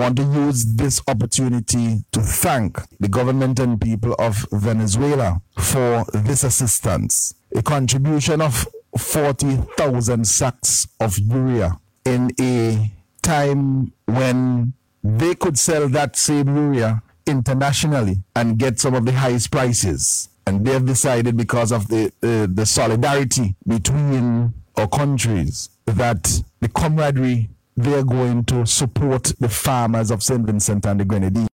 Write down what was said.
want to use this opportunity to thank the government and people of Venezuela for this assistance. A contribution of 40,000 sacks of urea in a time when they could sell that same urea internationally and get some of the highest prices. And they've decided, because of the solidarity between our countries, that the camaraderie, they're going to support the farmers of St. Vincent and the Grenadines.